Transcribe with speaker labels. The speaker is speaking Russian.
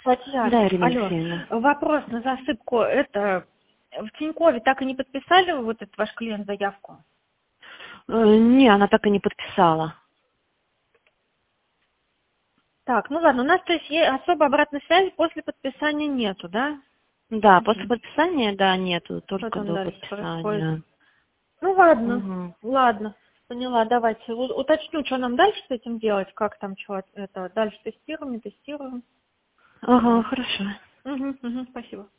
Speaker 1: Татьяна,
Speaker 2: Да, Ирина
Speaker 1: алло,
Speaker 2: Алексеевна.
Speaker 1: вопрос на засыпку. Это в Тинькове так и не подписали вы, вот этот ваш клиент, заявку?
Speaker 2: Не, она так и не подписала.
Speaker 1: Так, ну ладно, у нас то есть особо обратной связи после подписания нету, да?
Speaker 2: Да, после подписания, да, нету,
Speaker 1: Что
Speaker 2: только
Speaker 1: там
Speaker 2: до
Speaker 1: дальше происходит?
Speaker 2: подписания.
Speaker 1: Ну ладно,
Speaker 2: Угу.
Speaker 1: ладно, поняла, давайте уточню, что нам дальше с этим делать, как там что, это дальше тестируем, не тестируем.
Speaker 2: Ага, хорошо.
Speaker 1: Угу, спасибо.